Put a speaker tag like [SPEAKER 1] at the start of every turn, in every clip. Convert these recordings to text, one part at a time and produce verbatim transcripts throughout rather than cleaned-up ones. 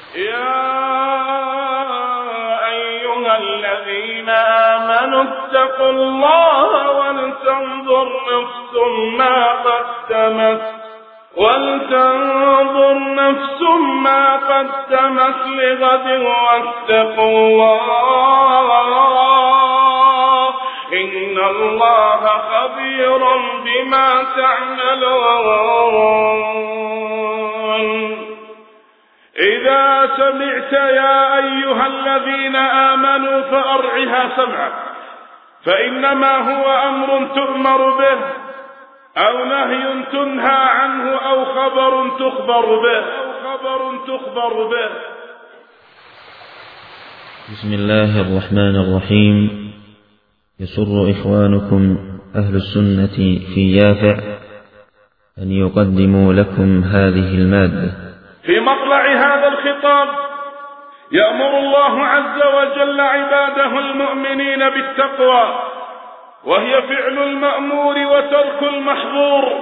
[SPEAKER 1] يا أيها الذين آمنوا اتقوا الله ولتنظر نفس ما قدمت ولتنظر نفس ما قدمت لغد واتقوا الله إن الله خبير بما تعملون. إذا سمعت يا أيها الذين آمنوا فأرعها سمعك، فإنما هو أمر تؤمر به أو نهي تنهى عنه أو خبر تخبر به أو خبر تخبر به.
[SPEAKER 2] بسم الله الرحمن الرحيم. يسر إخوانكم أهل السنة في يافع أن يقدموا لكم هذه المادة.
[SPEAKER 1] في مطلع هذا الخطاب يأمر الله عز وجل عباده المؤمنين بالتقوى، وهي فعل المأمور وترك المحظور.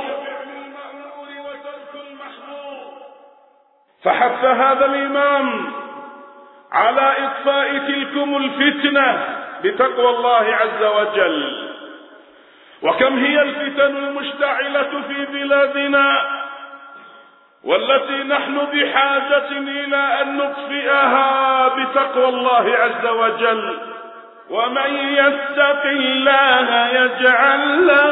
[SPEAKER 1] فحث هذا الإمام على إطفاء تلكم الفتنة بتقوى الله عز وجل. وكم هي الفتن المشتعلة في بلادنا والتي نحن بحاجة إلى أن نطفئها بتقوى الله عز وجل. ومن يتق الله يجعل له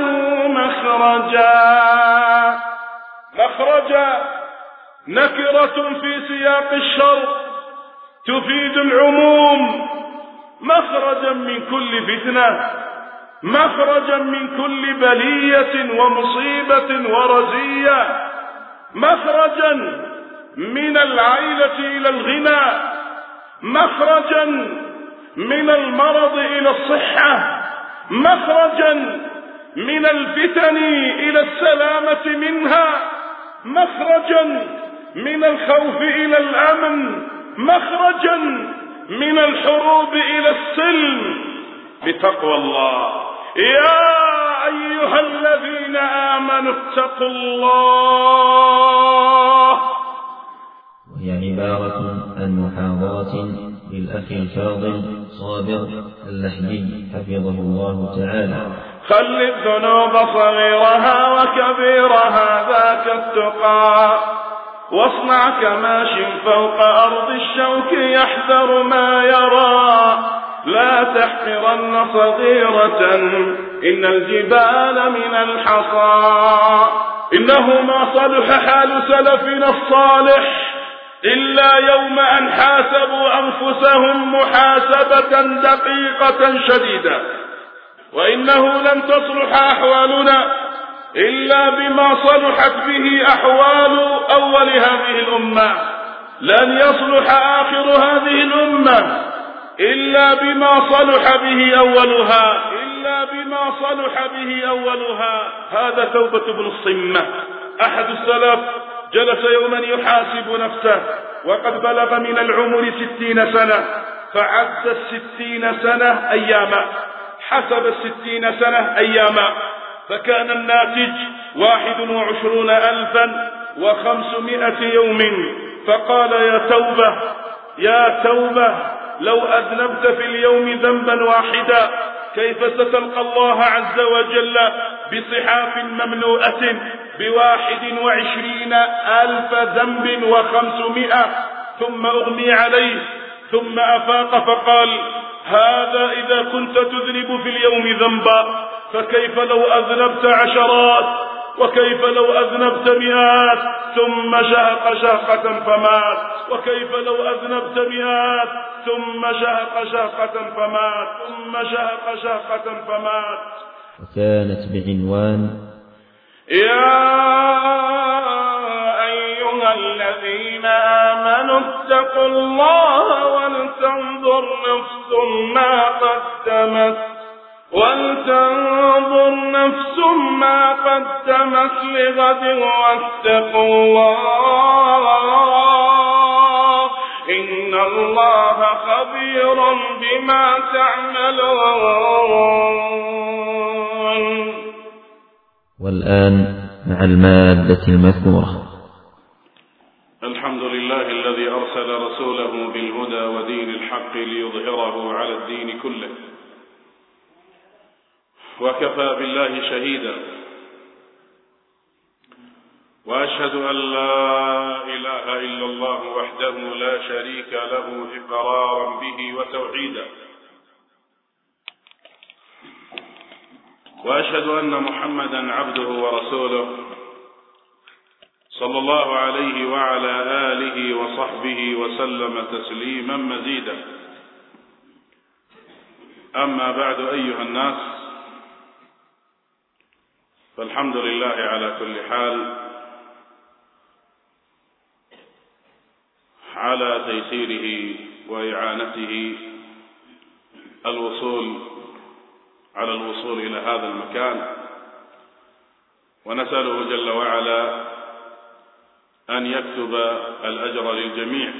[SPEAKER 1] مخرجا. مخرجا نكرة في سياق الشر تفيد العموم، مخرجا من كل فتنة، مخرجا من كل بلية ومصيبة ورزية، مخرجا من العيلة إلى الغنى، مخرجا من المرض إلى الصحة، مخرجا من الفتن إلى السلامة منها، مخرجا من الخوف إلى الأمن، مخرجا من الحروب إلى السلم بتقوى الله. يا أيها الذين آمنوا اتقوا الله.
[SPEAKER 2] وهي عبارة عن محاضرة للأخ الفاضل صابر اللحجي حفظه الله تعالى.
[SPEAKER 1] خل الذنوب صغيرها وكبيرها ذاك التقى، واصنع كماش فوق أرض الشوك يحذر ما يرى، لا تحقرن صغيرة إن الجبال من الحصى. إنه ما صلح حال سلفنا الصالح إلا يوم أن حاسبوا أنفسهم محاسبة دقيقة شديدة، وإنه لن تصلح أحوالنا إلا بما صلحت به أحوال أول هذه الأمة، لن يصلح آخر هذه الأمة إلا بما صلح به أولها، إلا بما صلح به أولها. هذا توبة ابن الصمة. أحد السلف جلس يوما يحاسب نفسه وقد بلغ من العمر ستين سنة، فعد الستين سنة أياما، حسب الستين سنة أياما، فكان الناتج واحد وعشرون ألفا وخمسمائة يوم. فقال يا توبة يا توبة، لو أذنبت في اليوم ذنبا واحدا كيف ستلقى الله عز وجل بصحاف مملوءة بواحد وعشرين ألف ذنب وخمسمائة. ثم أغمي عليه ثم أفاق فقال هذا إذا كنت تذنب في اليوم ذنبا، فكيف لو أذنبت عشرات، وكيف لو أذنبت مئات. ثم شهق شهقة فمات، وكيف لو أذنبت مئات. ثم شهق شهقة فمات، ثم شهق شهقة فمات.
[SPEAKER 2] وكانت بعنوان
[SPEAKER 1] يا أيها الذين آمنوا اتقوا الله ولتنظر نفس ما قدمت ولتنظر نفس ما قدمت لغد واتقوا الله إن الله خبير بما تعملون.
[SPEAKER 2] والآن مع المادة المذكورة.
[SPEAKER 1] الحمد لله الذي أرسل رسوله بالهدى ودين الحق ليظهره على الدين كله، وكفى بالله شهيدا، وأشهد أن لا إله إلا الله وحده لا شريك له إقرارا به وتوحيدا، وأشهد أن محمدا عبده ورسوله صلى الله عليه وعلى آله وصحبه وسلم تسليما مزيدا. أما بعد أيها الناس، فالحمد لله على كل حال على تيسيره وإعانته الوصول على الوصول إلى هذا المكان، ونسأله جل وعلا أن يكتب الأجر للجميع،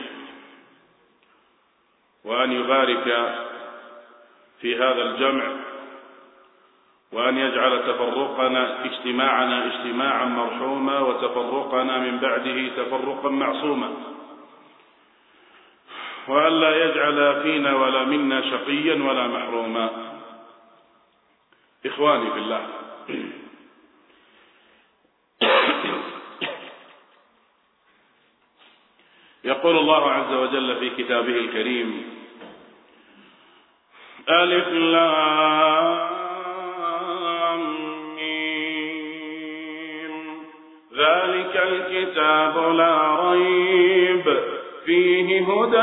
[SPEAKER 1] وأن يبارك في هذا الجمع، وأن يجعل تفرقنا اجتماعنا اجتماعا مرحوما، وتفرقنا من بعده تفرقا معصوما، وأن لا يجعل فينا ولا منا شقيا ولا محروما. إخواني في الله، يقول الله عز وجل في كتابه الكريم: ألف لام ميم، ذلك الكتاب لا ريب فيه هدى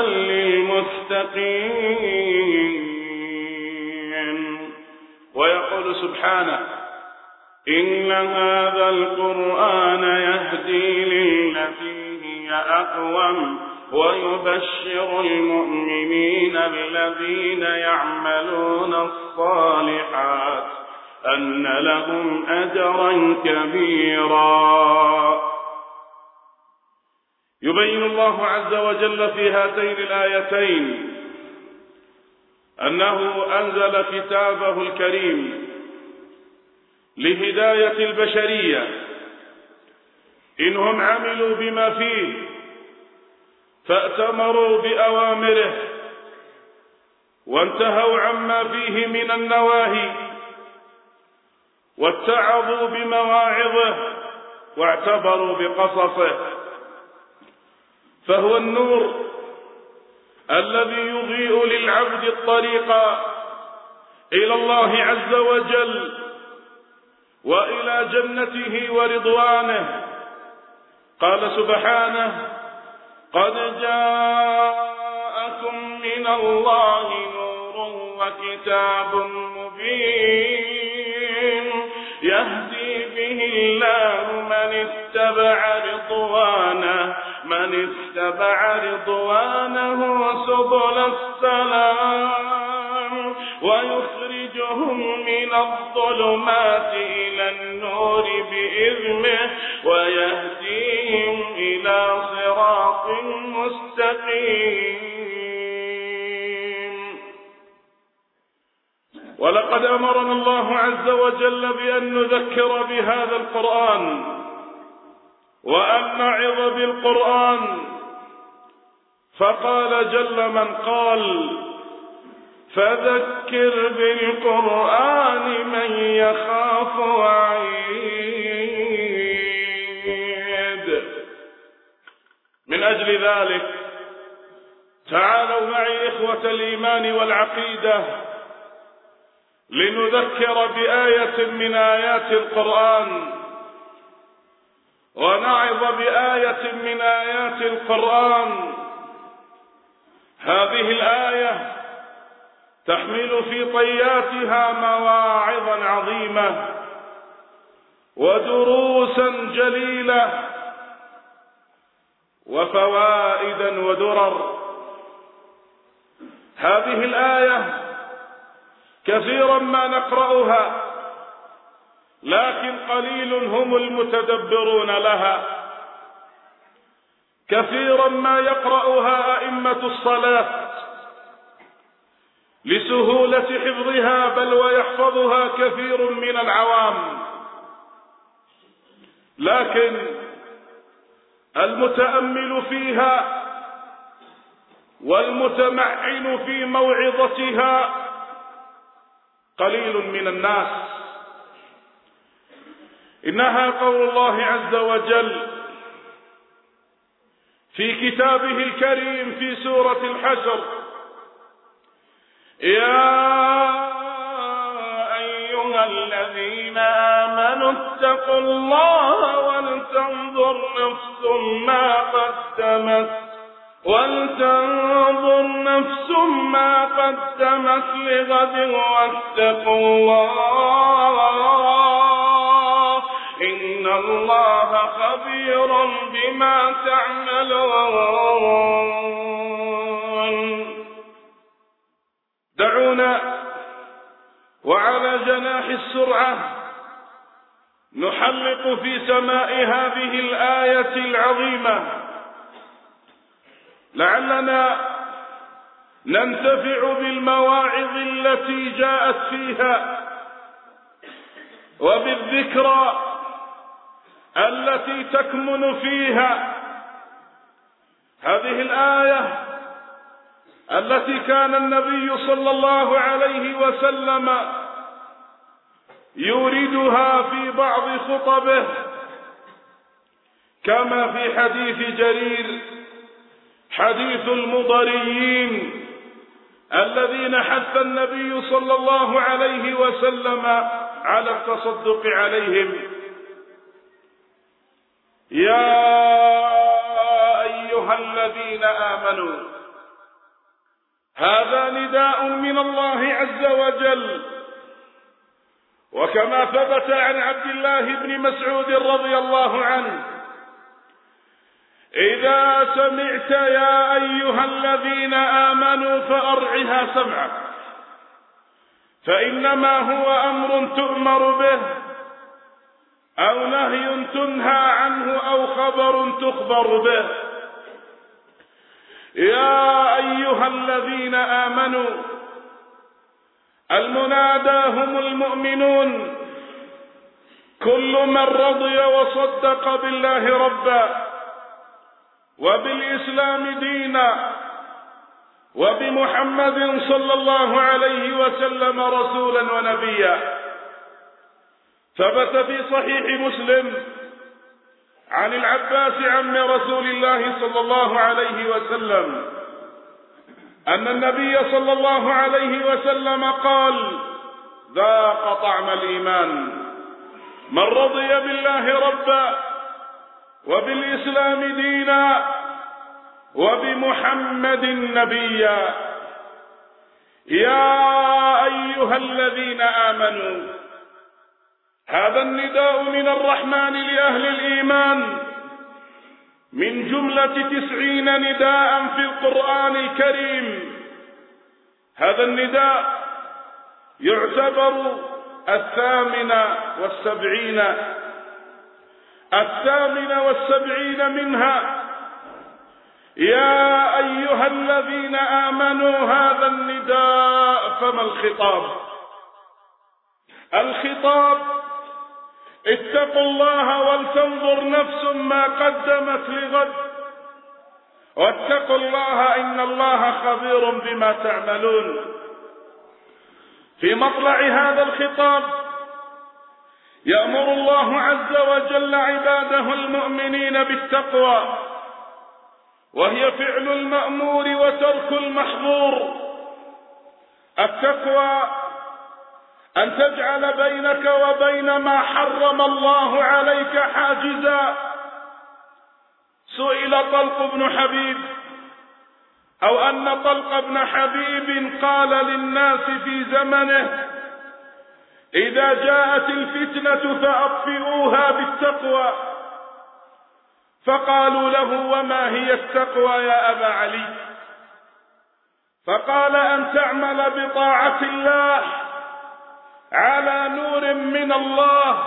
[SPEAKER 1] للمتقين. ويقول سبحانه: إن هذا القرآن يهدي للتي هي أقوم ويبشر المؤمنين الذين يعملون الصالحات أن لهم أجرا كبيرا. يبين الله عز وجل في هاتين الآيتين أنه أنزل كتابه الكريم لهداية البشرية، إنهم عملوا بما فيه فأتمروا بأوامره وانتهوا عما فيه من النواهي، واتعظوا بمواعظه واعتبروا بقصصه، فهو النور الذي يضيء للعبد الطريق إلى الله عز وجل وإلى جنته ورضوانه. قال سبحانه: قد جاءكم من الله نور وكتاب مبين يهدي به الله من اتبع رضوانه من اتبع رضوانه سبل السلام ويخرجهم من الظلمات إلى النور بإذنه ويهديهم إلى صراط مستقيم. ولقد أمرنا الله عز وجل بأن نذكر بهذا القرآن وأن نعظ بالقرآن، فقال جل من قال: فذكر بالقرآن من يخاف وعيد. من أجل ذلك تعالوا معي إخوة الإيمان والعقيدة لنذكر بآية من آيات القرآن ونعظ بآية من آيات القرآن. هذه الآية تحمل في طياتها مواعظا عظيمة ودروسا جليلة وفوائدا ودرر. هذه الآية كثيرا ما نقرأها، لكن قليل هم المتدبرون لها. كثيرا ما يقرأها أئمة الصلاة لسهولة حفظها، بل ويحفظها كثير من العوام، لكن المتأمل فيها والمتمعن في موعظتها قليل من الناس. إنها قول الله عز وجل في كتابه الكريم في سورة الحشر: يا أيها الذين آمنوا اتقوا الله ولتنظر نفس ما قدمت ولتنظر نفس ما قدمت لغد واتقوا الله إن الله خبير بما تعملون. دعونا وعلى جناح السرعة نحلق في سماء هذه الآية العظيمة لعلنا ننتفع بالمواعظ التي جاءت فيها وبالذكرى التي تكمن فيها. هذه الآية التي كان النبي صلى الله عليه وسلم يوردها في بعض خطبه كما في حديث جرير حديث المضريين الذين حث النبي صلى الله عليه وسلم على التصدق عليهم. يا أيها الذين آمنوا، هذا نداء من الله عز وجل، وكما ثبت عن عبد الله بن مسعود رضي الله عنه: إذا سمعت يا أيها الذين آمنوا فأرعها سمعك، فإنما هو أمر تؤمر به أو نهي تنهى عنه أو خبر تخبر به. يا أيها الذين آمنوا، المنادى هم المؤمنون، كل من رضي وصدق بالله ربا وبالإسلام دينا وبمحمد صلى الله عليه وسلم رسولا ونبيا. ثبت في صحيح مسلم عن العباس عم رسول الله صلى الله عليه وسلم أن النبي صلى الله عليه وسلم قال: ذاق طعم الإيمان من رضي بالله ربا وبالإسلام دينا وبمحمد نبيا. يا أيها الذين آمنوا، هذا النداء من الرحمن لأهل الإيمان من جملة تسعين نداء في القرآن الكريم. هذا النداء يعتبر الثامن والسبعين الثامن والسبعين منها. يا أيها الذين آمنوا، هذا النداء. فما الخطاب؟ الخطاب: اتقوا الله ولتنظر نفس ما قدمت لغد واتقوا الله إن الله خبير بما تعملون. في مطلع هذا الخطاب يأمر الله عز وجل عباده المؤمنين بالتقوى، وهي فعل المأمور وترك المحظور. التقوى أن تجعل بينك وبين ما حرم الله عليك حاجزا. سئل طلق بن حبيب أو أن طلق بن حبيب قال للناس في زمنه: إذا جاءت الفتنة فأطفئوها بالتقوى. فقالوا له: وما هي التقوى يا أبا علي؟ فقال: أن تعمل بطاعة الله على نور من الله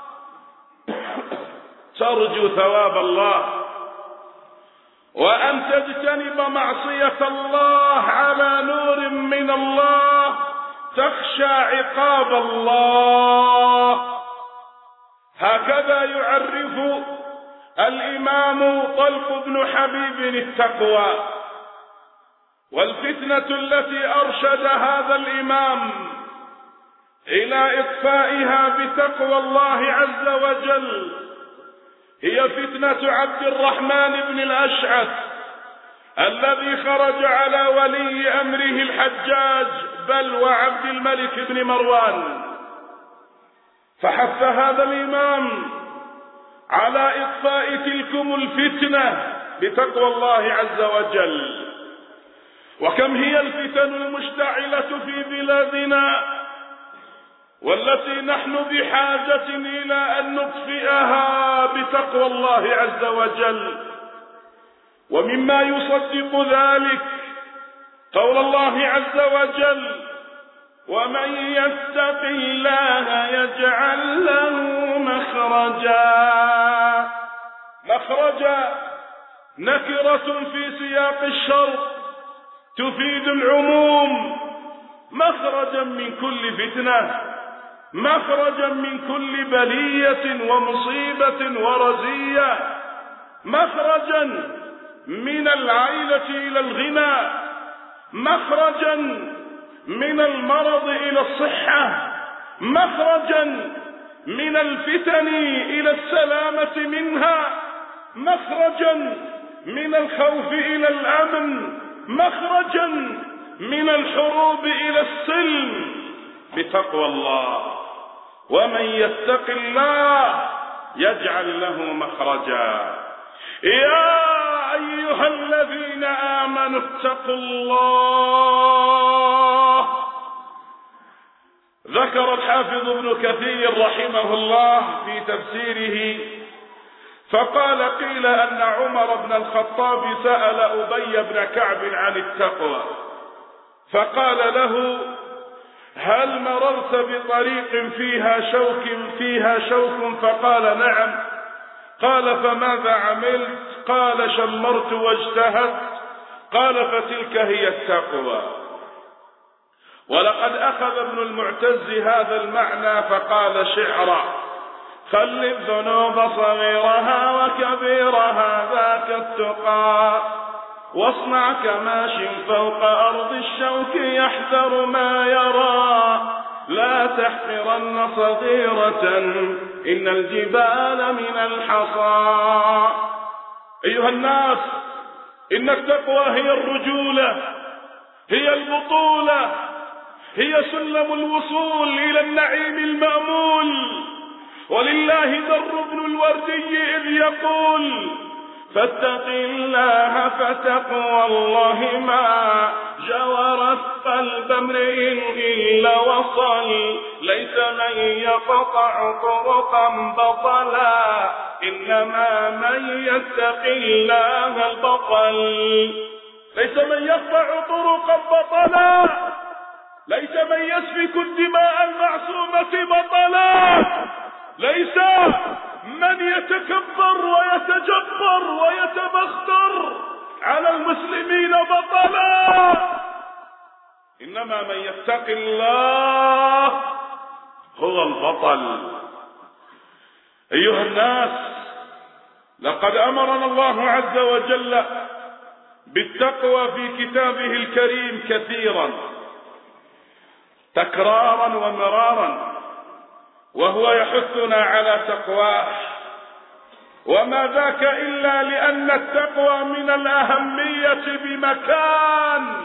[SPEAKER 1] ترجو ثواب الله، وأن تجتنب معصية الله على نور من الله تخشى عقاب الله. هكذا يعرف الإمام طلق بن حبيب التقوى. والفتنة التي أرشد هذا الإمام إلى إطفائها بتقوى الله عز وجل هي فتنة عبد الرحمن بن الأشعث الذي خرج على ولي أمره الحجاج بل وعبد الملك بن مروان، فحث هذا الإمام على إطفاء تلكم الفتنة بتقوى الله عز وجل. وكم هي الفتن المشتعلة في بلادنا والتي نحن بحاجة إلى أن نطفئها بتقوى الله عز وجل. ومما يصدق ذلك قول الله عز وجل: ومن يتق الله يجعل له مخرجا. مخرجا نكرة في سياق الشرط تفيد العموم، مخرجا من كل فتنة، مخرجا من كل بلية ومصيبة ورزية، مخرجا من العيلة إلى الغنى، مخرجا من المرض إلى الصحة، مخرجا من الفتن إلى السلامة منها، مخرجا من الخوف إلى الأمن، مخرجا من الحروب إلى السلم بتقوى الله. ومن يتق الله يجعل له مخرجا. يا أيها الذين آمنوا اتقوا الله. ذكر الحافظ ابن كثير رحمه الله في تفسيره فقال: قيل أن عمر بن الخطاب سأل أبي بن كعب عن التقوى فقال له: هل مررت بطريق فيها شوك فيها شوك؟ فقال: نعم. قال: فماذا عملت؟ قال: شمرت واجتهدت. قال: فتلك هي التقوى. ولقد أخذ ابن المعتز هذا المعنى فقال شعرا: خل الذنوب صغيرها وكبيرها ذاك التقى، واصنع كماش فوق أرض الشوك يحذر ما يرى، لا تحقرن صغيرة إن الجبال من الحصى. أيها الناس، إن التقوى هي الرجولة، هي البطولة، هي سلم الوصول إلى النعيم المأمول. ولله در بن الوردي إذ يقول: فاتق الله فتقوى الله ما جورت قلب امرئ إلا وصل، ليس من يقطع طرقا بطلا إنما من يتق الله البطل. ليس من يقطع طرقا بطلا، ليس من يسفك الدماء المعصومة بطلا، ليس من يتكبر ويتجبر ويتبختر على المسلمين بطلا، إنما من يتق الله هو البطل. أيها الناس، لقد أمرنا الله عز وجل بالتقوى في كتابه الكريم كثيرا تكرارا ومرارا، وهو يحثنا على تقواه، وما ذاك إلا لأن التقوى من الأهمية بمكان.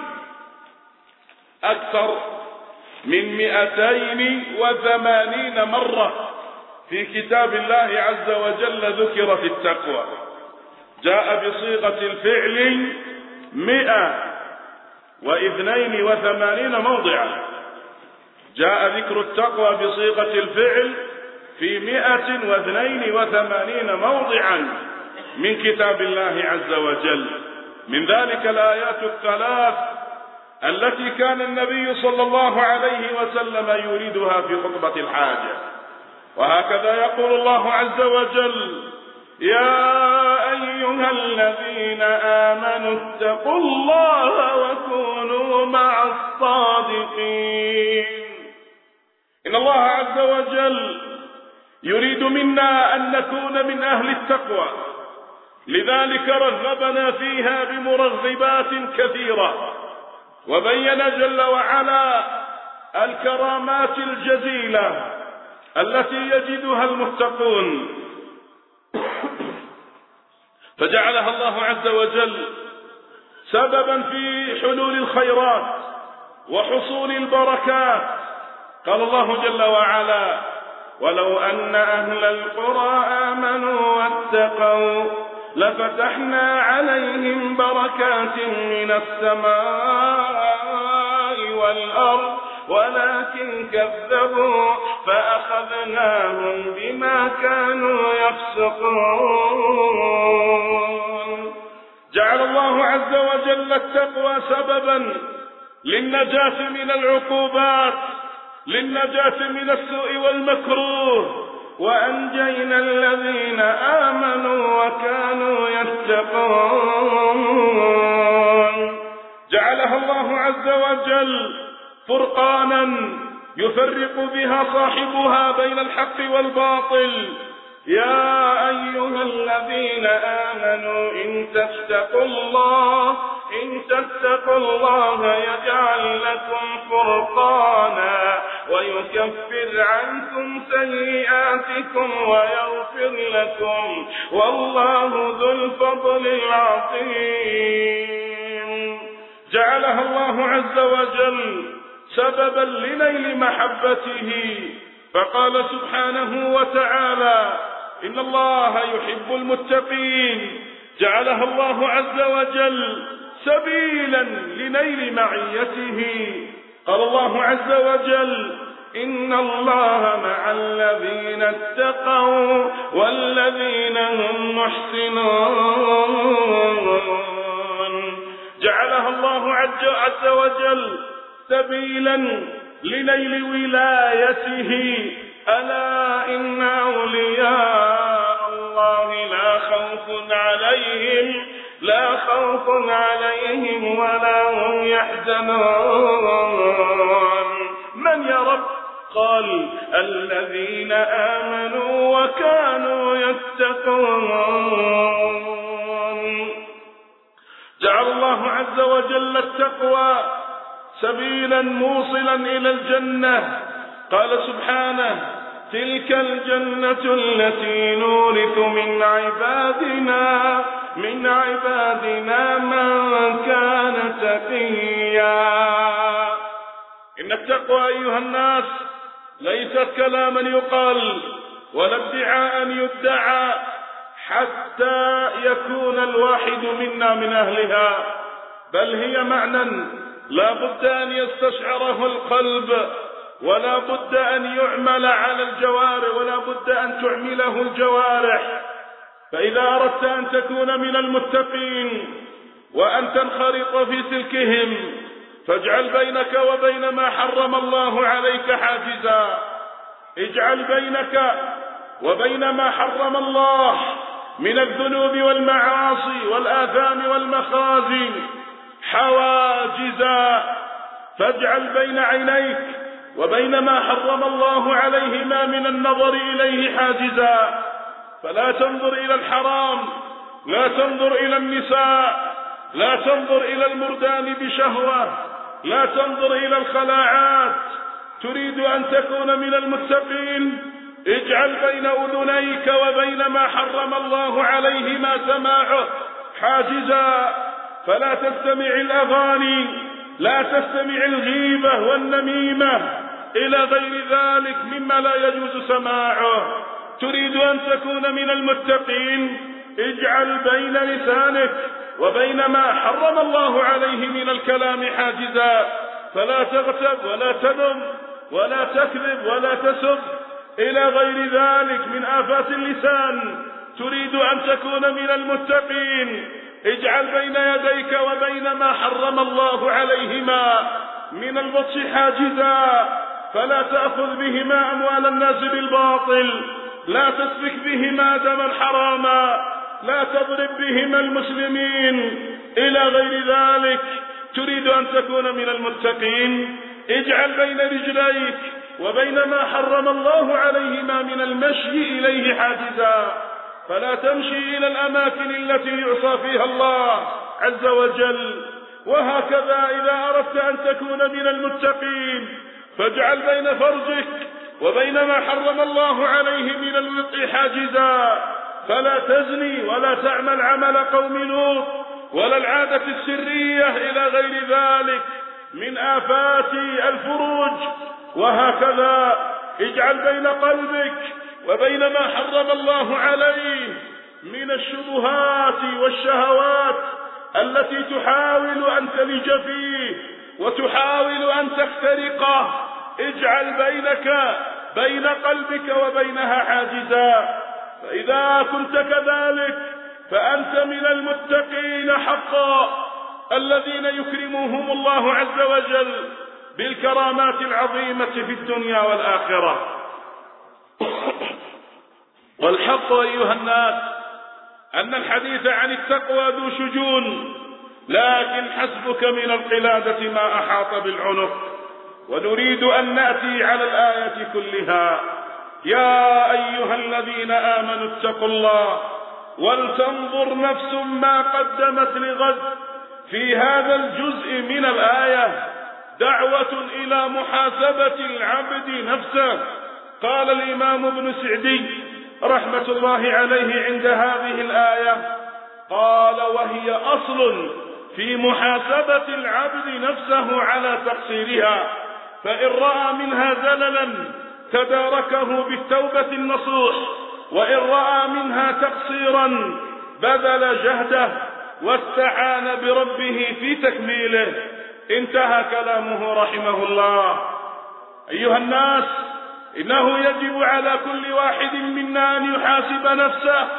[SPEAKER 1] أكثر من مئتين وثمانين مرة في كتاب الله عز وجل ذكرت التقوى، جاء بصيغة الفعل مئة واثنين وثمانين موضعا، جاء ذكر التقوى بصيغة الفعل في مئة واثنين وثمانين موضعا من كتاب الله عز وجل. من ذلك الآيات الثلاث التي كان النبي صلى الله عليه وسلم يريدها في خطبة الحاجة. وهكذا يقول الله عز وجل: يا أيها الذين آمنوا اتقوا الله وكونوا مع الصادقين. إن الله عز وجل يريد منا أن نكون من أهل التقوى، لذلك رغبنا فيها بمرغبات كثيرة، وبين جل وعلا الكرامات الجزيلة التي يجدها المتقون، فجعلها الله عز وجل سببا في حلول الخيرات وحصول البركات. قال الله جل وعلا: ولو أن أهل القرى آمنوا واتقوا لفتحنا عليهم بركات من السماء والأرض ولكن كذبوا فأخذناهم بما كانوا يفسقون. جعل الله عز وجل التقوى سببا للنجاة من العقوبات، للنجاة من السوء والمكروه، وأنجينا الذين آمنوا وكانوا يتقون. جعلها الله عز وجل فرقانا يفرق بها صاحبها بين الحق والباطل. يا أيها الذين آمنوا إن تتقوا الله إن تتقوا الله يجعل لكم فرقانا ويكفر عنكم سيئاتكم ويغفر لكم والله ذو الفضل العظيم. جعلها الله عز وجل سببا لنيل محبته، فقال سبحانه وتعالى: إن الله يحب المتقين. جعلها الله عز وجل سبيلا لنيل معيته. قال الله عز وجل: إن الله مع الذين اتقوا والذين هم محسنون. جعلها الله عز وجل سبيلا لنيل ولايته. ألا إن أولياء الله لا خوف عليهم لا خوف عليهم ولا هم يحزنون. من يا رب؟ قال: الذين آمنوا وكانوا يتقون. جعل الله عز وجل التقوى سبيلا موصلا إلى الجنة. قال سبحانه: تلك الجنة التي نورث من عبادنا من عبادنا من كان تقيا. إن التقوى أيها الناس ليست كلاما يقال ولا ادعاء يدعى حتى يكون الواحد منا من أهلها، بل هي معنى لا بد أن يستشعره القلب، ولا بد أن يعمل على الجوارح، ولا بد أن تعمله الجوارح. فإذا أردت أن تكون من المتقين وأن تنخرط في سلكهم فاجعل بينك وبين ما حرم الله عليك حاجزا. اجعل بينك وبين ما حرم الله من الذنوب والمعاصي والآثام والمخازي حواجزا، فاجعل بين عينيك وبين ما حرم الله عليهما من النظر إليه حاجزا. فلا تنظر إلى الحرام، لا تنظر إلى النساء، لا تنظر إلى المردان بشهوة، لا تنظر إلى الخلاعات. تريد أن تكون من المتقين؟ اجعل بين أذنيك وبين ما حرم الله عليهما سماعه حاجزا. فلا تستمع الأغاني، لا تستمع الغيبة والنميمة إلى غير ذلك مما لا يجوز سماعه. تريد أن تكون من المتقين؟ اجعل بين لسانك وبين ما حرم الله عليه من الكلام حاجزا. فلا تغتب ولا تذم ولا تكذب ولا تسب إلى غير ذلك من آفات اللسان. تريد أن تكون من المتقين؟ اجعل بين يديك وبين ما حرم الله عليهما من البطش حاجزا. فلا تأخذ بهما أموال الناس بالباطل، لا تسفك بهما دما حراما، لا تضرب بهما المسلمين إلى غير ذلك. تريد أن تكون من المتقين؟ اجعل بين رجليك وبين ما حرم الله عليهما من المشي إليه حاجزا. فلا تمشي إلى الأماكن التي يعصى فيها الله عز وجل. وهكذا إذا أردت أن تكون من المتقين فاجعل بين فرجك وبين ما حرم الله عليه من الوطء حاجزا، فلا تزني ولا تعمل عمل قوم لوط ولا العادة السرية إلى غير ذلك من آفات الفروج. وهكذا اجعل بين قلبك وبين ما حرم الله عليه من الشبهات والشهوات التي تحاول أن تلج فيه وتحاول أن تخترقه، اجعل بينك بين قلبك وبينها حاجزا. فإذا كنت كذلك فأنت من المتقين حقا الذين يكرمهم الله عز وجل بالكرامات العظيمة في الدنيا والآخرة. والحق أيها الناس أن الحديث عن التقوى ذو شجون، لكن حسبك من القلادة ما أحاط بالعنق. ونريد أن نأتي على الآية كلها. يا أيها الذين آمنوا اتقوا الله ولتنظر نفس ما قدمت لغد. في هذا الجزء من الآية دعوة إلى محاسبة العبد نفسه. قال الإمام ابن سعدي رحمة الله عليه عند هذه الآية، قال: وهي أصل في محاسبة العبد نفسه على تقصيرها، فإن رأى منها زللا تداركه بالتوبة النصوح، وإن رأى منها تقصيرا بذل جهده واستعان بربه في تكميله. انتهى كلامه رحمه الله. أيها الناس، إنه يجب على كل واحد منا أن يحاسب نفسه،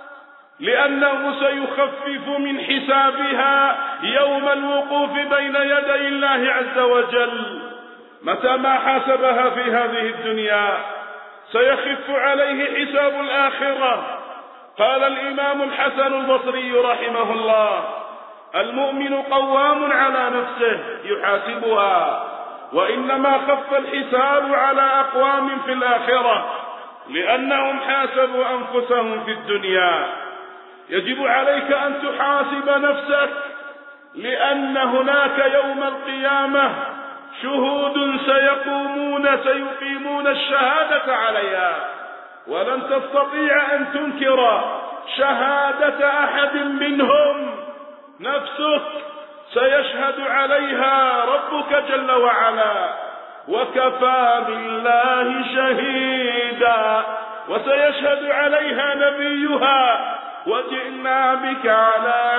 [SPEAKER 1] لأنه سيخفف من حسابها يوم الوقوف بين يدي الله عز وجل. متى ما حاسبها في هذه الدنيا سيخف عليه حساب الآخرة. قال الإمام الحسن البصري رحمه الله: المؤمن قوام على نفسه يحاسبها، وإنما خف الحساب على أقوام في الآخرة لأنهم حاسبوا أنفسهم في الدنيا. يجب عليك أن تحاسب نفسك، لأن هناك يوم القيامة شهود سيقومون سيقيمون الشهادة عليها، ولن تستطيع أن تنكر شهادة أحد منهم. نفسك سيشهد عليها ربك جل وعلا، وكفى بالله شهيدا، وسيشهد عليها نبيها، وجئنا بك على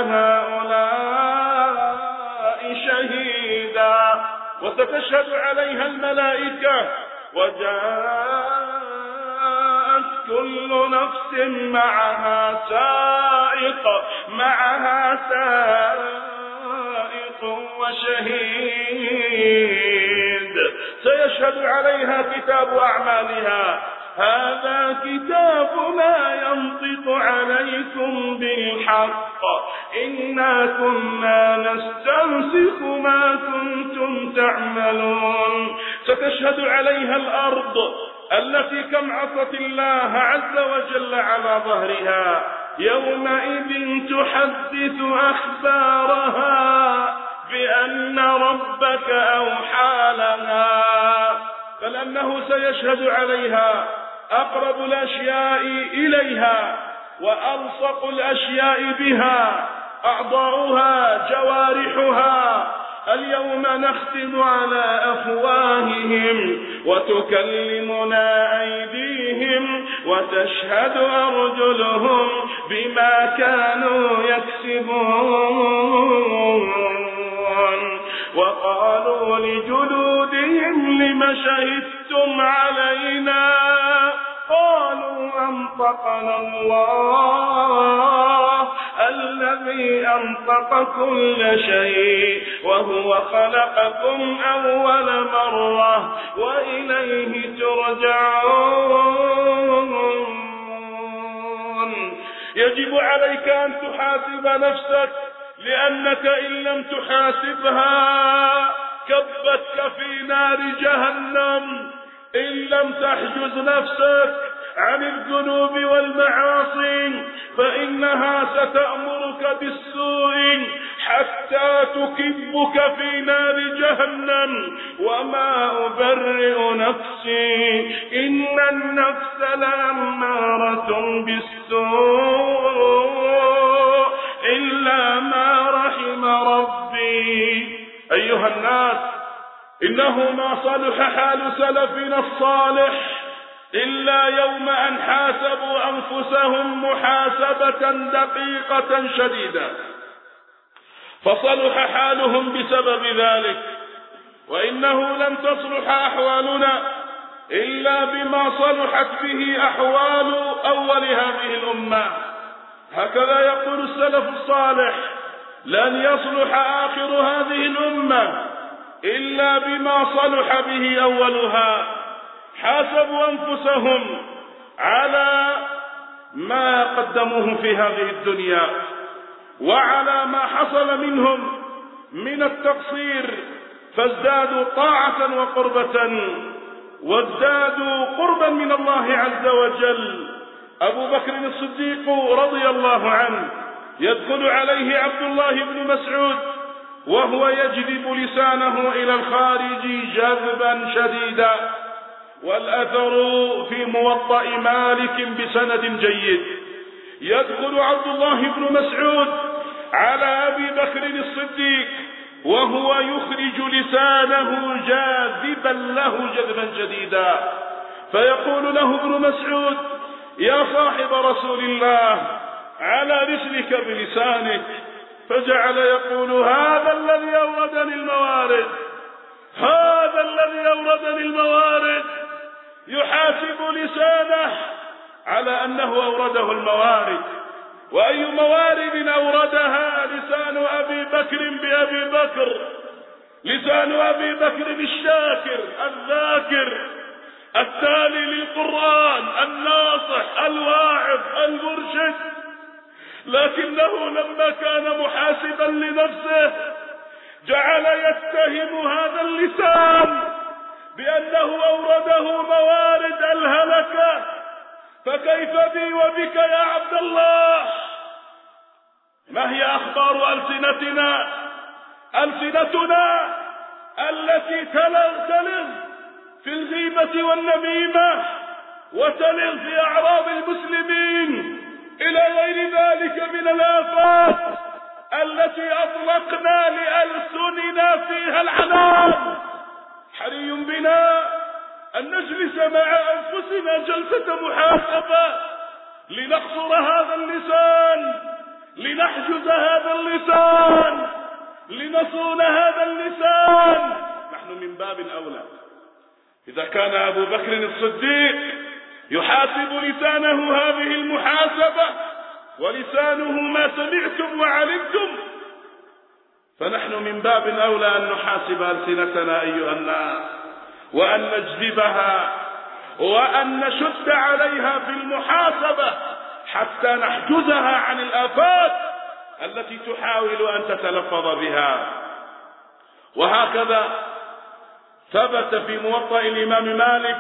[SPEAKER 1] هؤلاء شهيدا، وستشهد عليها الملائكة، وجاءت كل نفس معها سائق معها سائق وشهيد. سيشهد عليها كتاب أعمالها: هذا كتابنا ينطق عليكم بالحق إنا كنا نستنسخ ما كنتم تعملون. ستشهد عليها الأرض التي كم عصت الله عز وجل على ظهرها، يومئذ تحدث أخبارها بأن ربك أوحى لها. فلأنه سيشهد عليها أقرب الأشياء إليها وألصق الأشياء بها، أعضاؤها جوارحها. اليوم نختم على أفواههم وتكلمنا أيديهم وتشهد أرجلهم بما كانوا يكسبون. وقالوا لجلودهم لم شهدتم علينا؟ قالوا أنطقنا الله الذي أنطق كل شيء وهو خلقكم أول مرة وإليه ترجعون. يجب عليك أن تحاسب نفسك، لأنك إن لم تحاسبها كبتك في نار جهنم. إن لم تحجز نفسك عن الذنوب والمعاصي، فإنها ستأمرك بالسوء حتى تكبك في نار جهنم. وما أبرئ نفسي إن النفس لأمارة بالسوء إلا ما رحم ربي. أيها الناس، إنه ما صلح حال سلفنا الصالح إلا يوم أن حاسبوا أنفسهم محاسبة دقيقة شديدة، فصلح حالهم بسبب ذلك. وإنه لن تصلح أحوالنا إلا بما صلحت به أحوال أول هذه الأمة. هكذا يقول السلف الصالح: لن يصلح آخر هذه الأمة إلا بما صلح به أولها. حاسبوا أنفسهم على ما قدموه في هذه الدنيا وعلى ما حصل منهم من التقصير، فازدادوا طاعة وقربة وازدادوا قربا من الله عز وجل. أبو بكر الصديق رضي الله عنه يدخل عليه عبد الله بن مسعود وهو يجذب لسانه إلى الخارج جذبا شديدا، والأثر في موطأ مالك بسند جيد. يدخل عبد الله بن مسعود على أبي بكر الصديق وهو يخرج لسانه جاذبا له جذبا شديدا، فيقول له ابن مسعود: يا صاحب رسول الله، على رسلك بلسانك. فجعل يقول: هذا الذي أوردني الموارد، هذا الذي أوردني الموارد. يحاسب لسانه على أنه أورده الموارد. وأي موارد أوردها لسان أبي بكر بأبي بكر؟ لسان أبي بكر الشاكر الذاكر التالي للقرآن الناصح الواعظ المرشد، لكنه لما كان محاسبا لنفسه جعل يتهم هذا اللسان بأنه أورده موارد الهلكة. فكيف بي وبك يا عبد الله؟ ما هي أخبار ألسنتنا؟ ألسنتنا التي تلغ في الغيبة والنميمة وتلغ في أعراض المسلمين إلى غير ذلك من الآفات التي أطلقنا لألسننا فيها العنان. حري بنا أن نجلس مع أنفسنا جلسة محاسبة لنقصر هذا اللسان، لنحجز هذا اللسان، لنصون هذا اللسان. نحن من باب أولى إذا كان أبو بكر الصديق يحاسب لسانه هذه المحاسبة ولسانه ما سمعتم وعلمتم، فنحن من باب أولى أن نحاسب ألسنتنا أيها الناس، وأن نجذبها وأن نشد عليها في المحاسبة حتى نحجزها عن الآفات التي تحاول أن تتلفظ بها. وهكذا ثبت في موطأ الإمام مالك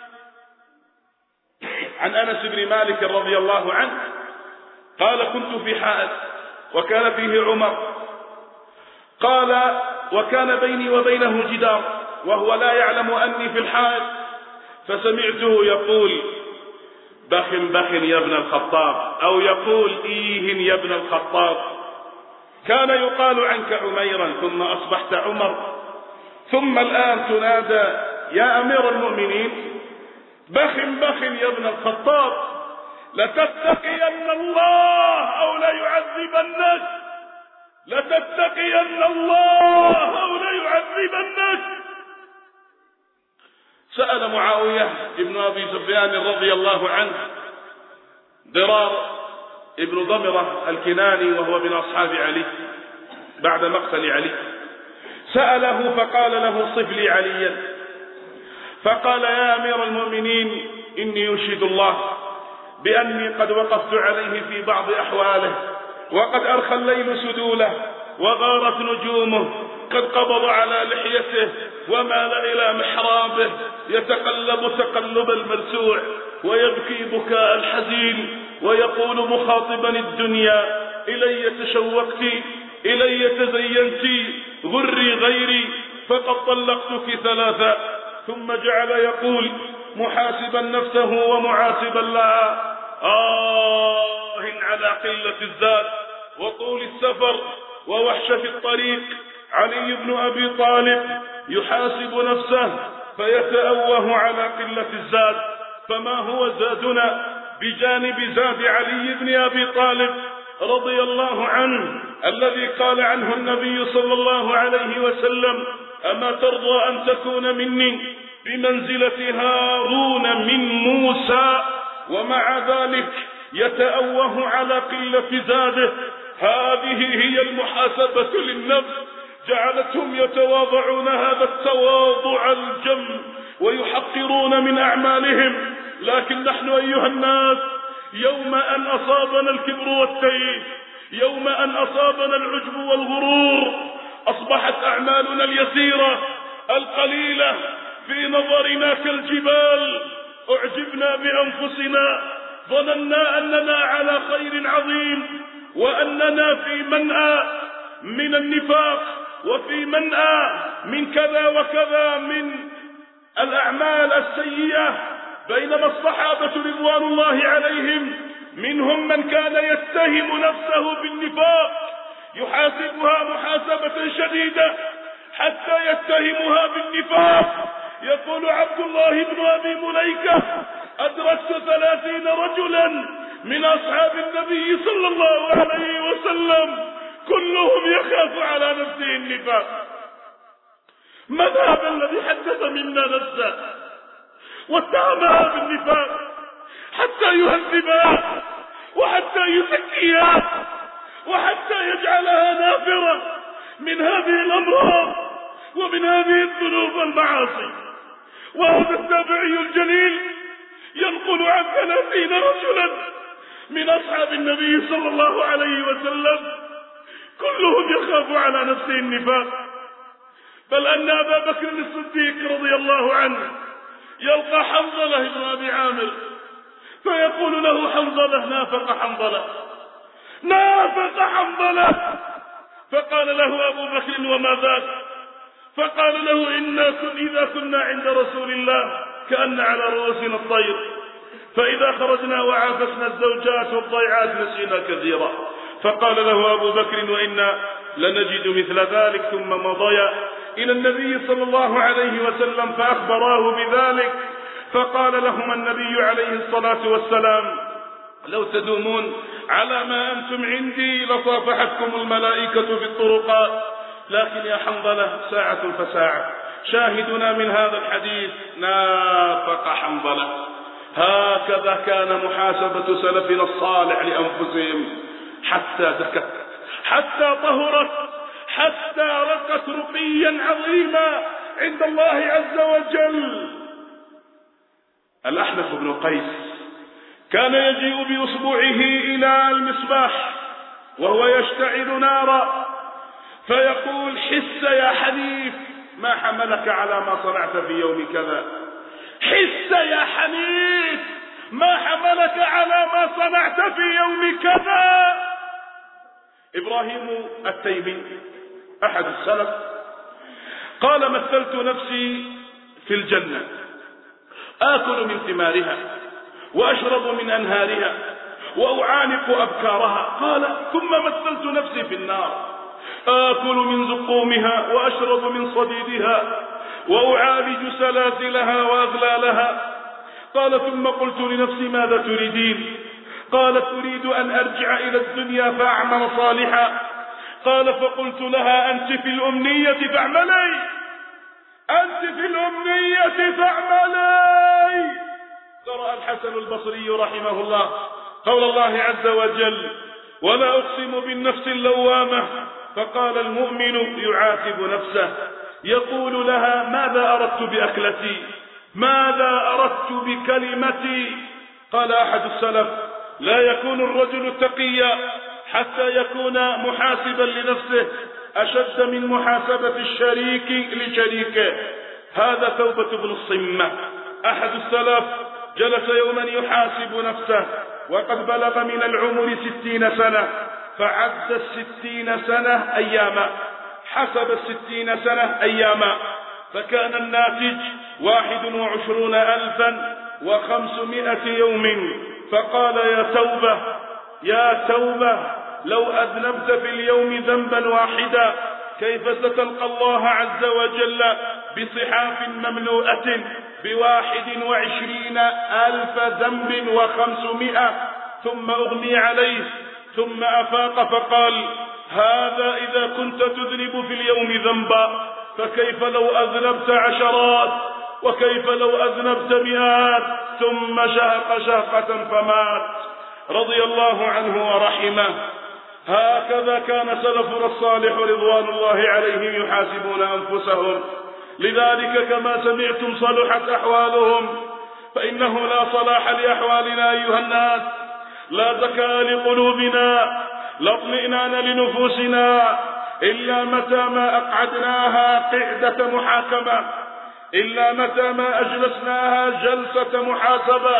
[SPEAKER 1] عن أنس بن مالك رضي الله عنه قال: كنت في حائط وكان فيه عمر، قال: وكان بيني وبينه جدار وهو لا يعلم أني في الحائط، فسمعته يقول: بخ بخ يا ابن الخطاب، أو يقول: إيه يا ابن الخطاب. كان يقال عنك عميرا ثم أصبحت عمر، ثم الآن تنادى يا أمير المؤمنين بخ بخ يا ابن الخطاب، لتتقين الله أو لا يعذبنك، لتتقين الله أو لا يعذبنك. سأل معاوية ابن أبي سفيان رضي الله عنه ضرار ابن ضمرة الكناني وهو من أصحاب علي بعد مقتل علي، سأله فقال له: صف لي عليا. فقال: يا أمير المؤمنين، إني أشهد الله بأني قد وقفت عليه في بعض أحواله، وقد أرخى الليل سدوله وغارت نجومه، قد قبض على لحيته ومال إلى محرابه يتقلب تقلب المرسوع، ويبكي بكاء الحزين ويقول مخاطبا الدنيا: إلي تشوقت، إلي تزينت، غري غيري فقد طلقتك ثلاثا. ثم جعل يقول محاسبا نفسه ومعاتبا لها: آه على قلة الزاد وطول السفر ووحشة الطريق. علي بن أبي طالب يحاسب نفسه فيتأوه على قلة الزاد، فما هو زادنا بجانب زاد علي بن أبي طالب رضي الله عنه الذي قال عنه النبي صلى الله عليه وسلم: أما ترضى أن تكون مني بمنزلة هارون من موسى؟ ومع ذلك يتأوه على قلة زاده. هذه هي المحاسبة للنفس، جعلتهم يتواضعون هذا التواضع الجم ويحقرون من أعمالهم. لكن نحن أيها الناس يوم أن أصابنا الكبر والتيه، يوم أن أصابنا العجب والغرور، أصبحت أعمالنا اليسيرة القليلة في نظرنا كالجبال. أعجبنا بأنفسنا، ظننا أننا على خير عظيم، وأننا في منأى من النفاق، وفي منأى من كذا وكذا من الأعمال السيئة. بينما الصحابة رضوان الله عليهم منهم من كان يتهم نفسه بالنفاق، يحاسبها محاسبة شديدة حتى يتهمها بالنفاق. يقول عبد الله بن أبي مليكة: أدركت ثلاثين رجلا من أصحاب النبي صلى الله عليه وسلم كلهم يخاف على نفسه النفاق. من هذا الذي حدث منا نفسه واتهمها بالنفاق حتى يهذبها وحتى يزكيها وحتى يجعلها نافرة من هذه الأمراض ومن هذه الذنوب والمعاصي؟ وهذا التابعي الجليل ينقل عن ثلاثين رجلا من أصحاب النبي صلى الله عليه وسلم كلهم يخاف على نفسه النفاق. بل أن أبا بكر الصديق رضي الله عنه يلقى حنظلة بن أبي عامر فيقول له حنظلة: نافق حنظلة، نافق حنظلة. فقال له أبو بكر: وما ذاك؟ فقال له: إنا كن إذا كنا عند رسول الله كأن على رؤوسنا الطير، فإذا خرجنا وعافسنا الزوجات والضيعات نسينا كثيرا. فقال له أبو بكر: وإنا لنجد مثل ذلك. ثم مضيا إلى النبي صلى الله عليه وسلم فأخبراه بذلك، فقال لهم النبي عليه الصلاة والسلام: لو تدومون على ما أنتم عندي لصافحتكم الملائكة في الطرقات، لكن يا حنظلة ساعة فساعة. شاهدنا من هذا الحديث: نافق حنظلة. هكذا كان محاسبة سلفنا الصالح لأنفسهم حتى زكت، حتى طهرت، حتى رقت رقيا عظيما عند الله عز وجل. الأحنف بن قيس كان يجيء بأصبعه إلى المصباح وهو يشتعل نارا فيقول: حس يا حنيف ما حملك على ما صنعت في يوم كذا، حس يا حنيف ما حملك على ما صنعت في يوم كذا. إبراهيم التيمي أحد السلف قال: مثلت نفسي في الجنة آكل من ثمارها وأشرب من أنهارها وأعانق أبكارها. قال: ثم مثلت نفسي في النار آكل من زقومها وأشرب من صديدها وأعالج سلاسلها وأغلالها. قال: ثم قلت لنفسي: ماذا تريدين؟ قالت: أريد أن أرجع إلى الدنيا فأعمل صالحا. قال: فقلت لها: أنت في الأمنية فاعملي، أنت في الأمنية فاعملي. قرأ الحسن البصري رحمه الله قول الله عز وجل: ولا أقسم بالنفس اللوامة. فقال: المؤمن يعاتب نفسه يقول لها: ماذا أردت بأكلتي؟ ماذا أردت بكلمتي؟ قال أحد السلف: لا يكون الرجل تقيا حتى يكون محاسبا لنفسه أشد من محاسبة الشريك لشريكه. هذا توبة بن الصمة أحد السلف جلس يوما يحاسب نفسه وقد بلغ من العمر ستين سنة، فعد الستين سنة أياما، حسب الستين سنة أياما، فكان الناتج واحد وعشرون ألفا وخمسمائة يوم. فقال يا توبة يا توبة، لو أذنبت في اليوم ذنبا واحدا كيف ستلقى الله عز وجل بصحاف مملوءة بواحد وعشرين ألف ذنب وخمسمائة؟ ثم أغمي عليه، ثم أفاق فقال هذا إذا كنت تذنب في اليوم ذنبا، فكيف لو أذنبت عشرات، وكيف لو أذنبت مئات؟ ثم شهق شهقة فمات رضي الله عنه ورحمه. هكذا كان سلفنا الصالح رضوان الله عليهم يحاسبون أنفسهم. لذلك كما سمعتم صلحت أحوالهم، فإنه لا صلاح لأحوالنا أيها الناس، لا زكاة لقلوبنا، لا اطمئنان لنفوسنا، إلا متى ما أقعدناها قعدة محاكمة، إلا متى ما أجلسناها جلسة محاسبة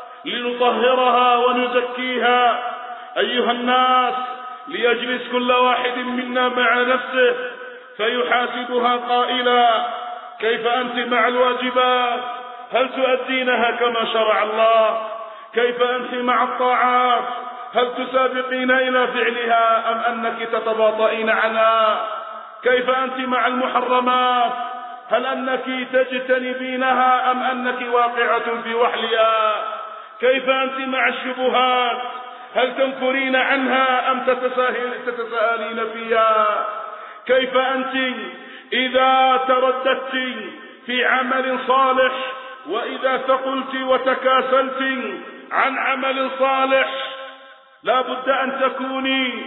[SPEAKER 1] لنطهرها ونزكيها. أيها الناس، ليجلس كل واحد منا مع نفسه فيحاسبها قائلا كيف أنت مع الواجبات؟ هل تؤدينها كما شرع الله؟ كيف أنت مع الطاعات؟ هل تسابقين إلى فعلها أم أنك تتباطئين عنها؟ كيف أنت مع المحرمات؟ هل أنك تجتنبينها أم أنك واقعة في وحلها؟ كيف أنت مع الشبهات؟ هل تنفرين عنها أم تتساهلين فيها؟ كيف أنت إذا ترددت في عمل صالح، وإذا ثقلت وتكاسلت عن عمل صالح؟ لا بد أن تكوني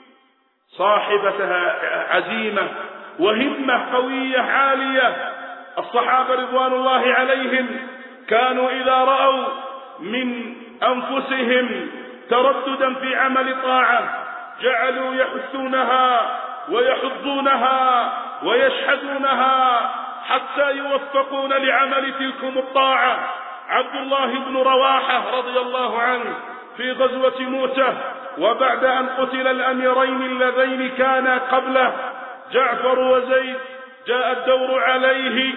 [SPEAKER 1] صاحبة عزيمة وهمة قوية عالية. الصحابة رضوان الله عليهم كانوا إذا رأوا من أنفسهم ترددا في عمل طاعة جعلوا يحثونها ويحضونها ويشحذونها حتى يوفقون لعمل تلكم الطاعة. عبد الله بن رواحة رضي الله عنه في غزوة موتة، وبعد أن قتل الأميرين اللذين كانا قبله جعفر وزيد، جاء الدور عليه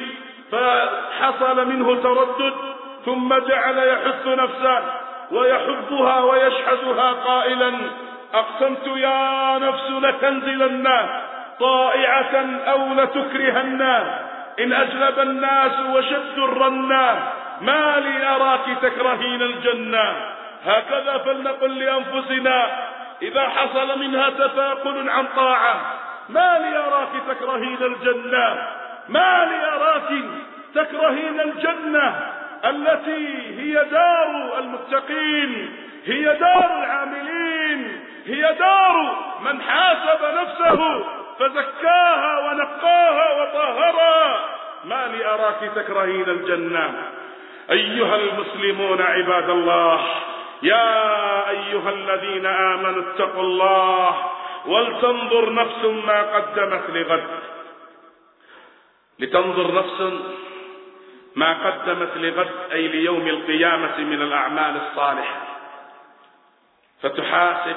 [SPEAKER 1] فحصل منه تردد، ثم جعل يحث نفسه ويحبها ويشحذها قائلا أقسمت يا نفس لتنزلن طائعة أو لتكرهن إن أجلب الناس وشد الرنا ما لي أراك تكرهين الجنة. هكذا فلنقل لأنفسنا إذا حصل منها تثاقل عن طاعة ما لي أراك تكرهين الجنة، ما لي أراك تكرهين الجنة التي هي دار المتقين، هي دار العاملين، هي دار من حاسب نفسه فزكاها ونقاها وطهرها. ما لي أراك تكرهين الجنة. أيها المسلمون عباد الله، يا أيها الذين آمنوا اتقوا الله ولتنظر نفس ما قدمت لغد. لتنظر نفس ما قدمت لغد أي ليوم القيامة من الأعمال الصالحة، فتحاسب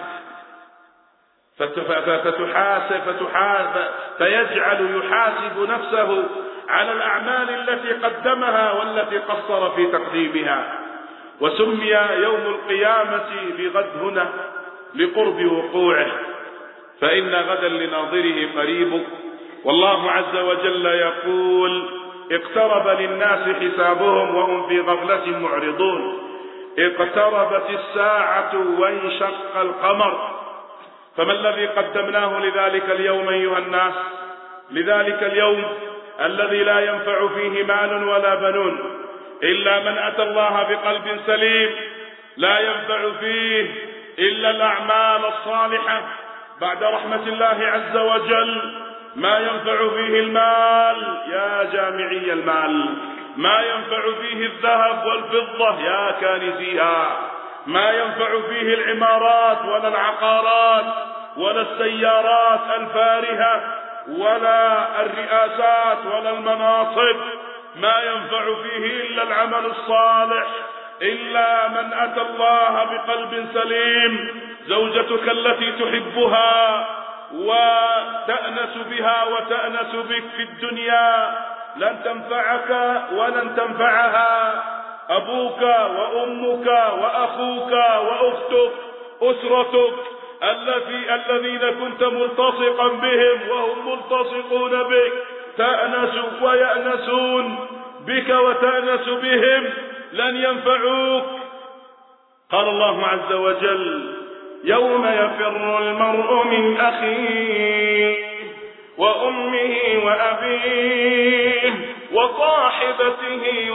[SPEAKER 1] فتحاسب فتحاسب فيجعل يحاسب نفسه على الأعمال التي قدمها والتي قصر في تقديمها. وسمي يوم القيامة بغد هنا لقرب وقوعه، فإن غدا لناظره قريب. والله عز وجل يقول اقترب للناس حسابهم وهم في غفلة معرضون، اقتربت الساعة وانشق القمر. فما الذي قدمناه لذلك اليوم أيها الناس؟ لذلك اليوم الذي لا ينفع فيه مال ولا بنون إلا من أتى الله بقلب سليم، لا ينفع فيه إلا الأعمال الصالحة. بعد رحمة الله عز وجل ما ينفع فيه المال يا جامعي المال، ما ينفع فيه الذهب والفضة يا كانزيها، ما ينفع فيه العمارات ولا العقارات ولا السيارات الفارهة ولا الرئاسات ولا المناصب، ما ينفع فيه إلا العمل الصالح إلا من أتى الله بقلب سليم. زوجتك التي تحبها وتأنس بها وتأنس بك في الدنيا لن تنفعك ولن تنفعها. أبوك وأمك وأخوك وأختك، أسرتك التي الذين كنت ملتصقا بهم وهم ملتصقون بك، تأنس ويأنسون بك وتأنس بهم، لن ينفعوك. قال الله عز وجل: يوم يفر المرء من أخيه وأمه وأبيه وصاحبته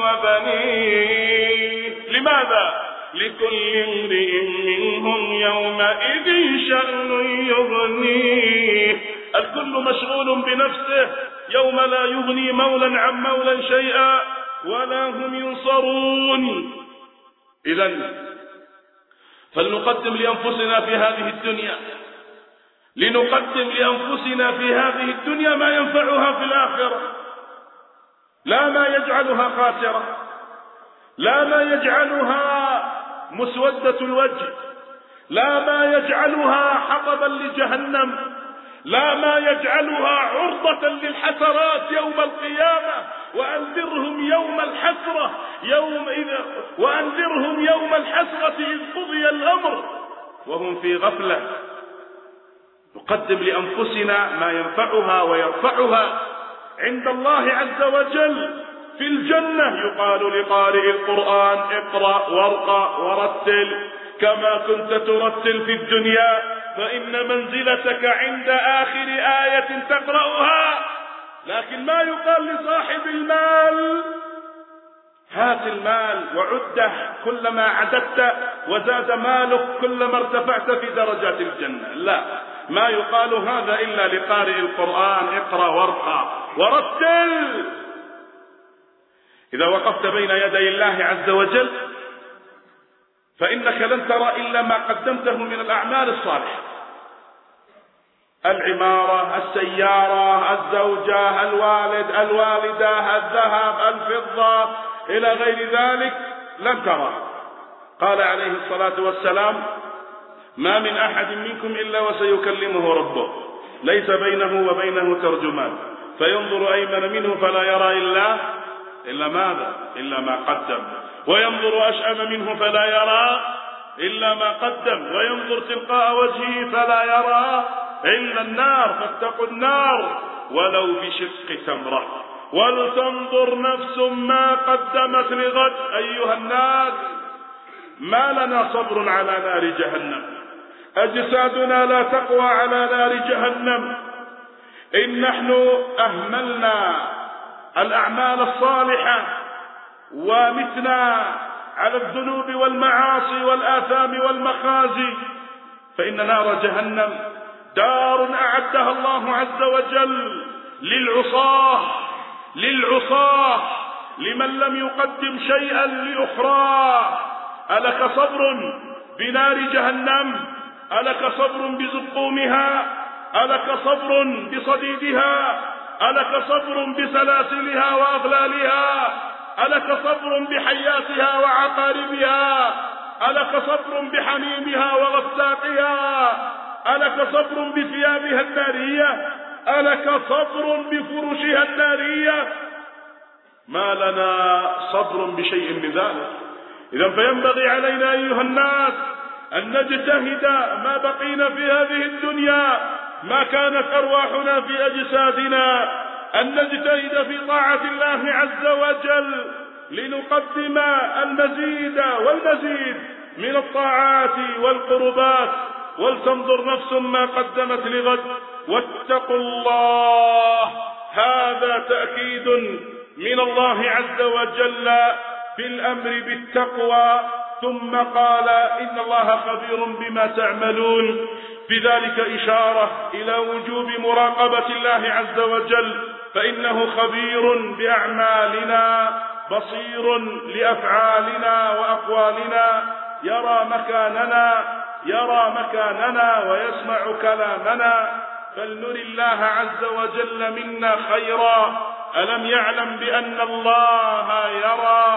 [SPEAKER 1] وبنيه. لماذا؟ لكل امرئ منهم يومئذ شأن يغنيه. الكل مشغول بنفسه يوم لا يغني مولا عن مولا شيئا ولا هم ينصرون. إذن فلنقدم لأنفسنا في هذه الدنيا، لنقدم لأنفسنا في هذه الدنيا ما ينفعها في الآخرة، لا ما يجعلها خاسرة، لا ما يجعلها مسودة الوجه، لا ما يجعلها حطبا لجهنم، لا ما يجعلها عرضة للحسرات يوم القيامة. وأنذرهم يوم الحسرة يوم إذا وأنذرهم يوم الحسرة إذ قضي الأمر وهم في غفلة. نقدم لأنفسنا ما ينفعها ويرفعها عند الله عز وجل. في الجنة يقال لقارئ القرآن: اقرأ وارقى ورتل كما كنت ترتل في الدنيا، فإن منزلتك عند آخر آية تقرأها. لكن ما يقال لصاحب المال: هات المال وعده، كلما عددت وزاد مالك كلما ارتفعت في درجات الجنة. لا، ما يقال هذا إلا لقارئ القرآن: اقرأ وارقى ورتل. إذا وقفت بين يدي الله عز وجل فإنك لن ترى إلا ما قدمته من الأعمال الصالحة: العمارة، السيارة، الزوجة، الوالد، الوالدة، الذهب، الفضة، إلى غير ذلك لن ترى. قال عليه الصلاة والسلام: ما من أحد منكم إلا وسيكلمه ربه، ليس بينه وبينه ترجمان، فينظر أيمن منه فلا يرى إلا إلا ماذا؟ إلا ما قدم، وينظر أشأم منه فلا يرى إلا ما قدم، وينظر تلقاء وجهه فلا يرى إلا النار. فاتقوا النار ولو بشق تمرة، ولتنظر نفس ما قدمت لغد. أيها الناس، ما لنا صبر على نار جهنم، أجسادنا لا تقوى على نار جهنم. إن نحن أهملنا الأعمال الصالحة ومتنا على الذنوب والمعاصي والآثام والمخازي، فإن نار جهنم دار أعدها الله عز وجل للعصاة للعصاة لمن لم يقدم شيئا لأخراه. ألك صبر بنار جهنم؟ ألك صبر بزقومها؟ ألك صبر بصديدها؟ ألك صبر بسلاسلها وأغلالها؟ ألك صبر بحياتها وعقاربها؟ ألك صبر بحميمها وغساقها؟ ألك صبر بثيابها النارية؟ ألك صبر بفرشها النارية؟ ما لنا صبر بشيء من ذلك. إذا فينبغي علينا أيها الناس أن نجتهد ما بقينا في هذه الدنيا، ما كانت أرواحنا في أجسادنا، أن نجتهد في طاعة الله عز وجل لنقدم المزيد والمزيد من الطاعات والقربات. ولتنظر نفس ما قدمت لغد، واتقوا الله. هذا تأكيد من الله عز وجل في الأمر بالتقوى، ثم قال: إن الله خبير بما تعملون. بذلك إشارة إلى وجوب مراقبة الله عز وجل، فإنه خبير بأعمالنا بصير لأفعالنا وأقوالنا، يرى مكاننا يرى مكاننا ويسمع كلامنا. فلنر الله عز وجل منا خيرا. ألم يعلم بأن الله يرى؟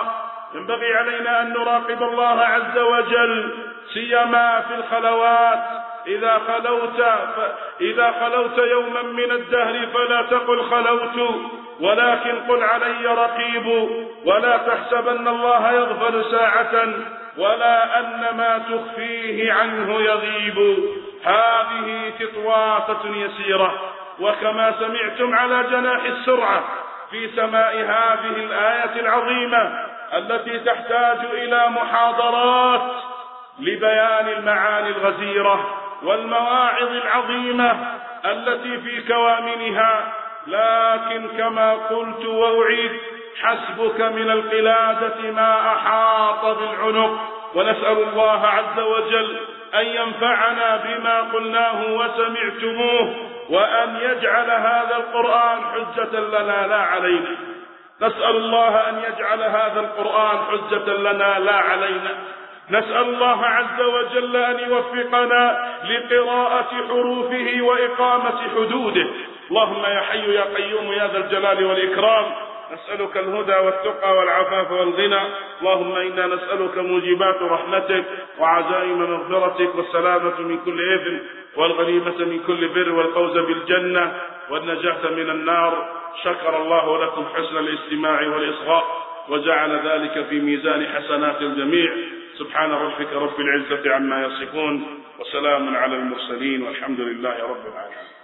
[SPEAKER 1] ينبغي علينا أن نراقب الله عز وجل سيما في الخلوات. إذا خلوت إذا خلوت يوما من الدهر فلا تقل خلوت، ولكن قل علي رقيب، ولا تحسبن الله يغفل ساعة ولا أن ما تخفيه عنه يغيب. هذه تطوافة يسيرة، وكما سمعتم على جناح السرعة في سماء هذه الآية العظيمة التي تحتاج إلى محاضرات لبيان المعاني الغزيرة والمواعظ العظيمة التي في كوامنها. لكن كما قلت وأعيد، حسبك من القلادة ما أحاط بالعنق، ونسأل الله عز وجل أن ينفعنا بما قلناه وسمعتموه، وأن يجعل هذا القرآن حجة لنا لا علينا. نسأل الله أن يجعل هذا القرآن حجة لنا لا علينا. نسأل الله عز وجل أن يوفقنا لقراءة حروفه وإقامة حدوده. اللهم يا حي يا قيوم يا ذا الجلال والإكرام، نسألك الهدى والتقى والعفاف والغنى. اللهم إنا نسألك موجبات رحمتك وعزائم مغفرتك والسلامة من كل إثم والغنيمة من كل بر والفوز بالجنة والنجاة من النار. شكر الله لكم حسن الاستماع والإصغاء، وجعل ذلك في ميزان حسنات الجميع. سبحان ربك رب العزة عما يصفون، وسلام على المرسلين، والحمد لله رب العالمين.